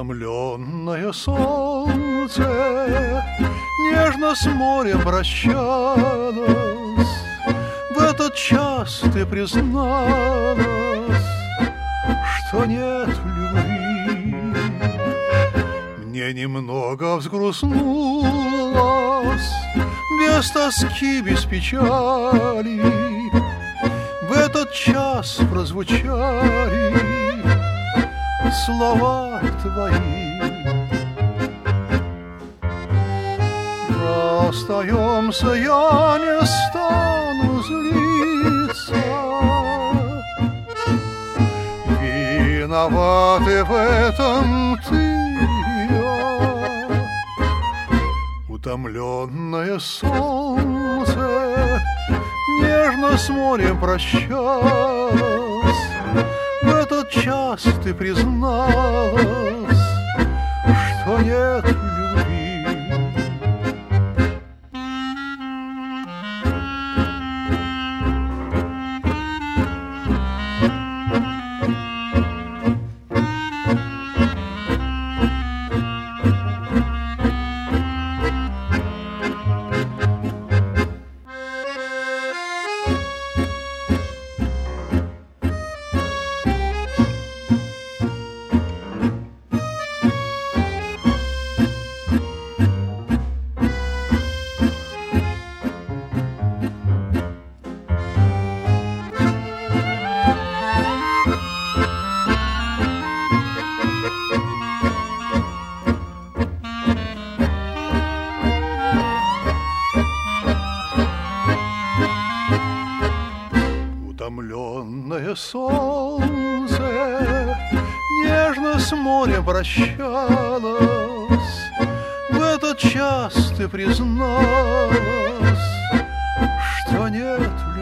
Утомленное солнце нежно с морем прощалось. В этот час ты призналась, что нет любви. Мне немного взгрустнулось, без тоски, без печали. В этот час прозвучали слова твои. Расстаемся, я не стану злиться. Виноваты в этом ты и я. Утомленное солнце нежно с морем прощалось. В этот час ты призналась, что нет любви. Утомленное солнце нежно с морем прощалось. В этот час ты призналась, что нет